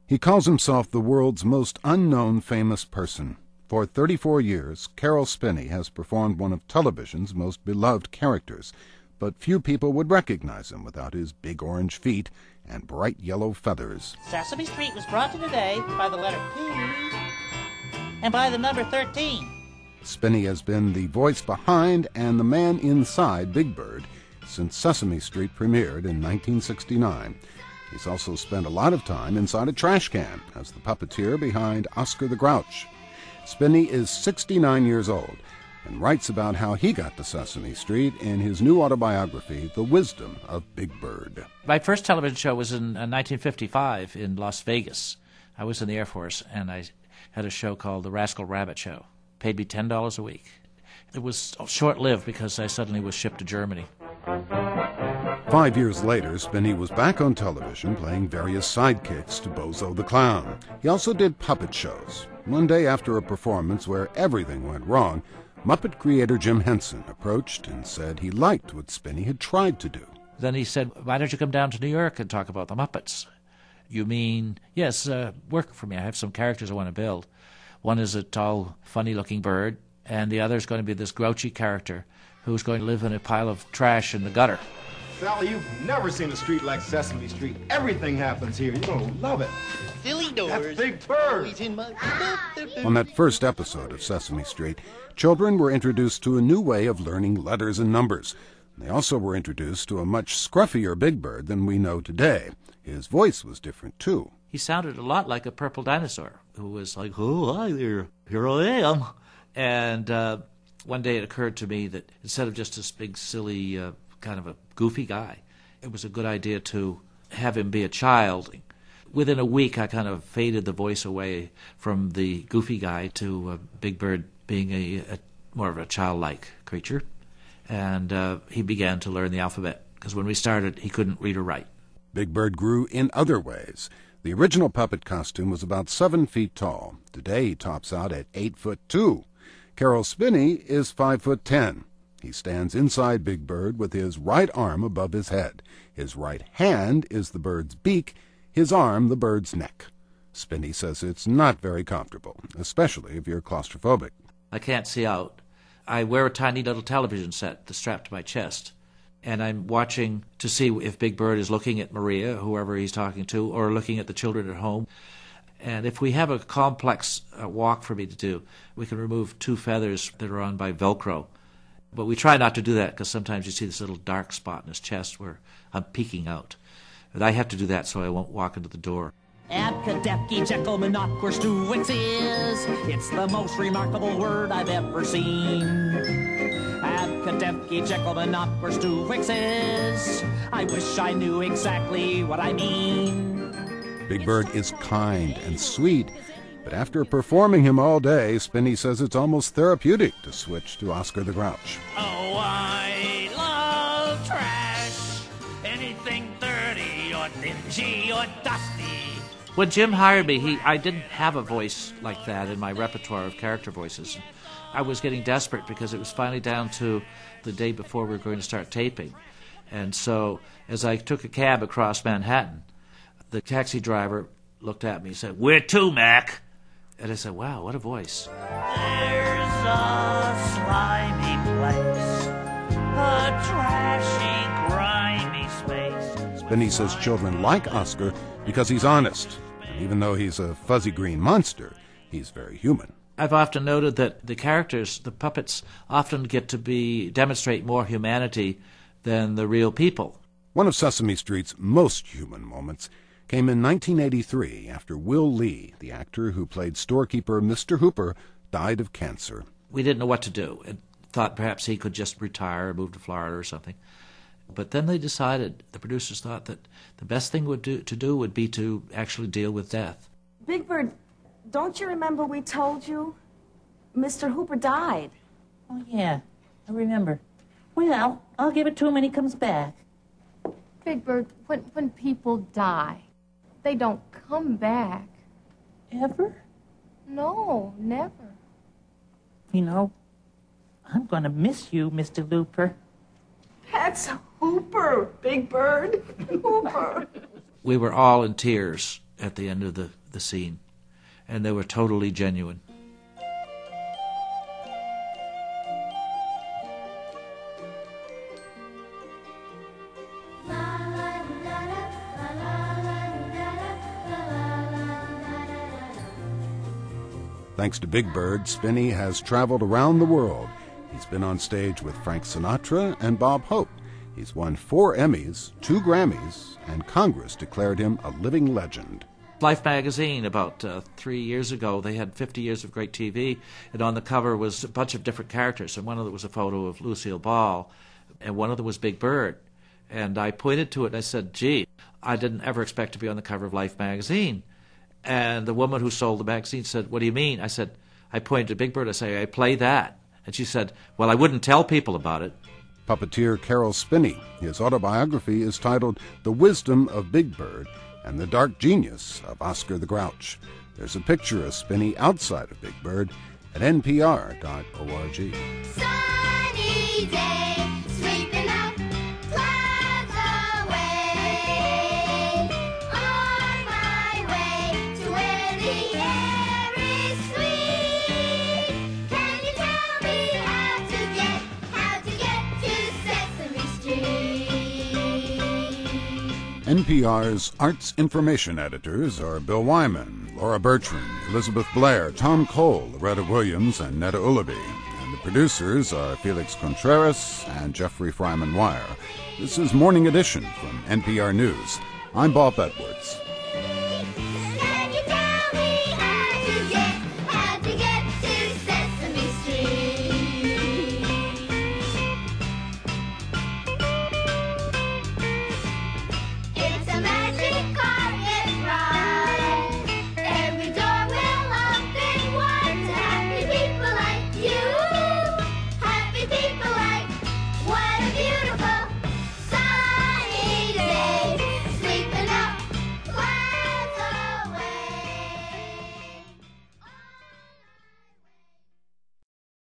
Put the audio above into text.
He calls himself the world's most unknown famous person. For 34 years, Caroll Spinney has performed one of television's most beloved characters, but few people would recognize him without his big orange feet and bright yellow feathers. Sesame Street was brought to you today by the letter P and by the number 13. Spinney has been the voice behind and the man inside Big Bird since Sesame Street premiered in 1969. He's also spent a lot of time inside a trash can as the puppeteer behind Oscar the Grouch. Spinney is 69 years old and writes about how he got to Sesame Street in his new autobiography, The Wisdom of Big Bird. My first television show was in 1955 in Las Vegas. I was in the Air Force, and I had a show called The Rascal Rabbit Show. Paid me $10 a week. It was short-lived because I suddenly was shipped to Germany. 5 years later, Spinney was back on television playing various sidekicks to Bozo the Clown. He also did puppet shows. One day after a performance where everything went wrong, Muppet creator Jim Henson approached and said he liked what Spinney had tried to do. Then he said, "Why don't you come down to New York and talk about the Muppets?" "You mean?" "Yes, work for me. I have some characters I want to build. One is a tall, funny-looking bird, and the other is going to be this grouchy character who's going to live in a pile of trash in the gutter." Sally, you've never seen a street like Sesame Street. Everything happens here. You're going to love it. Silly doors. That's Big Bird. Always in my... On that first episode of Sesame Street, children were introduced to a new way of learning letters and numbers. They also were introduced to a much scruffier Big Bird than we know today. His voice was different, too. He sounded a lot like a purple dinosaur who was like, "Oh, hi there, here I am." And one day it occurred to me that instead of just this big, silly, kind of a goofy guy, it was a good idea to have him be a child. Within a week, I kind of faded the voice away from the goofy guy to Big Bird being a more of a childlike creature. And he began to learn the alphabet, because when we started, he couldn't read or write. Big Bird grew in other ways. The original puppet costume was about 7 feet tall. Today he tops out at 8'2". Caroll Spinney is 5'10". He stands inside Big Bird with his right arm above his head. His right hand is the bird's beak, his arm the bird's neck. Spinney says it's not very comfortable, especially if you're claustrophobic. I can't see out. I wear a tiny little television set that's strapped to my chest, and I'm watching to see if Big Bird is looking at Maria, whoever he's talking to, or looking at the children at home. And if we have a complex walk for me to do, we can remove 2 feathers that are on by Velcro. But we try not to do that, because sometimes you see this little dark spot in his chest where I'm peeking out. But I have to do that so I won't walk into the door. Abkadabky, Jekyll, Monoquerstuix is. It's the most remarkable word I've ever seen. Abkadabky, Jekyll, Monoquerstuix is. I wish I knew exactly what I mean. Big Bird is kind and sweet, but after performing him all day, Spinney says it's almost therapeutic to switch to Oscar the Grouch. Oh, I love trash. Anything dirty or dingy or dusty. When Jim hired me, I didn't have a voice like that in my repertoire of character voices. I was getting desperate because it was finally down to the day before we were going to start taping. And so as I took a cab across Manhattan, the taxi driver looked at me and said, "Where to, Mac?" And I said, "Wow, what a voice." There's a slimy place, a trashy, grimy space. Spinney says children like Oscar because he's honest. And even though he's a fuzzy green monster, he's very human. I've often noted that the characters, the puppets, often get to demonstrate more humanity than the real people. One of Sesame Street's most human moments came in 1983 after Will Lee, the actor who played storekeeper Mr. Hooper, died of cancer. We didn't know what to do and thought perhaps he could just retire or move to Florida or something. But then they decided, the producers thought that the best thing to do would be to actually deal with death. Big Bird, don't you remember we told you Mr. Hooper died? Oh, yeah, I remember. Well, I'll give it to him when he comes back. Big Bird, when people die, they don't come back. Ever? No, never. You know, I'm going to miss you, Mr. Looper. That's Hooper, Big Bird. Hooper. We were all in tears at the end of the scene, and they were totally genuine. Thanks to Big Bird, Spinney has traveled around the world. He's been on stage with Frank Sinatra and Bob Hope. He's won 4 Emmys, 2 Grammys, and Congress declared him a living legend. Life magazine, about 3 years ago, they had 50 years of great TV, and on the cover was a bunch of different characters, and one of them was a photo of Lucille Ball, and one of them was Big Bird. And I pointed to it and I said, gee, I didn't ever expect to be on the cover of Life magazine. And the woman who sold the magazine said, what do you mean? I said, I pointed to Big Bird, I say, I play that. And she said, well, I wouldn't tell people about it. Puppeteer Carol Spinney. His autobiography is titled The Wisdom of Big Bird and the Dark Genius of Oscar the Grouch. There's a picture of Spinney outside of Big Bird at npr.org. Sunny day, sweeping up clouds away. On my way to where the air is sweet. Can you tell me how to get to Sesame Street? NPR's arts information editors are Bill Wyman, Laura Bertrand, Elizabeth Blair, Tom Cole, Loretta Williams, and Netta Ullaby. And the producers are Felix Contreras and Jeffrey Fryman Wire. This is Morning Edition from NPR News. I'm Bob Edwards.